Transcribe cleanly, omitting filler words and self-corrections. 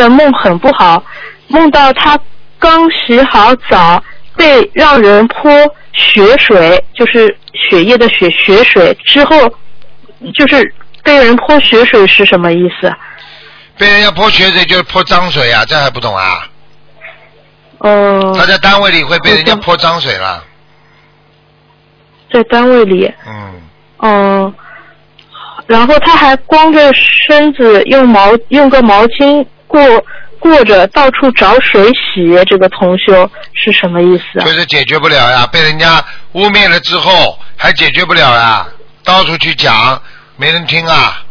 的梦很不好，梦到他刚洗好澡，被让人泼血水，就是血液的血水之后，就是被人泼血水是什么意思？ 被人家泼血水就是泼脏水啊，这还不懂啊？他在单位里会被人家泼脏水了。 在单位里。然后他还光着身子用个毛巾过着到处找水洗，这个同修是什么意思啊？ 就是解决不了呀，被人家污蔑了之后还解决不了呀，到处去讲没人听啊。